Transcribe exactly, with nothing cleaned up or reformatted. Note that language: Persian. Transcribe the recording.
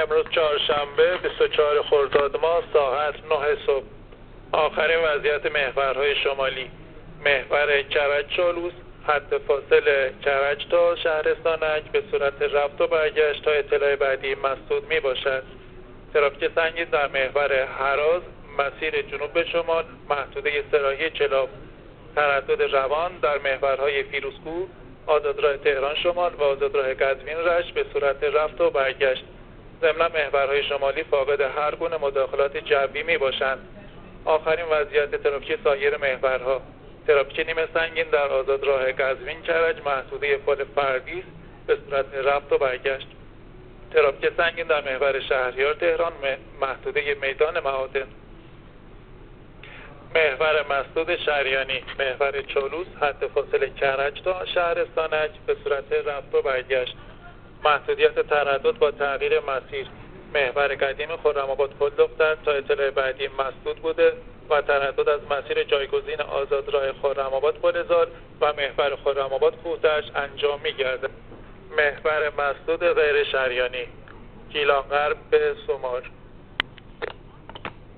امروز چهارشنبه بیست و چهار خرداد ماه ساعت نه صبح. آخرین وضعیت محورهای شمالی: محور کرج چالوس، خط فاصل کرج تا شهرستانک به صورت رفت و برگشت تا اطلاع بعدی مسدود می باشد. ترافیک سنگین در محور هراز مسیر جنوب به شمال محدوده سراحی چلاف. تردد روان در محورهای فیروزکوه، آزادراه تهران شمال و آزادراه قزوین رشت به صورت رفت و برگشت. ضمن محورهای شمالی فاقد هر گونه مداخلات جوی می باشند. آخرین وضعیت ترافیک سایر محورها: ترافیک نیمه سنگین در آزادراه قزوین کرج محدوده پل فردیس به صورت رفت و برگشت. ترافیک سنگین در محور شهریار تهران محدوده میدان معادن. محور مسدود شریانی، محور چالوس، خط فاصل کرج تا شهرستانک به صورت رفت و برگشت. محدودیت تردد با تغییر مسیر: محور قدیم خرم‌آباد پل دختر تا اطلاع بعدی مسدود بوده و تردد از مسیر جایگزین آزادراه خرم‌آباد پل زال و محور خرم‌آباد کوه‌دشت انجام می‌گردد. محور مسدود غیر شریانی: گیلان غرب به سمار.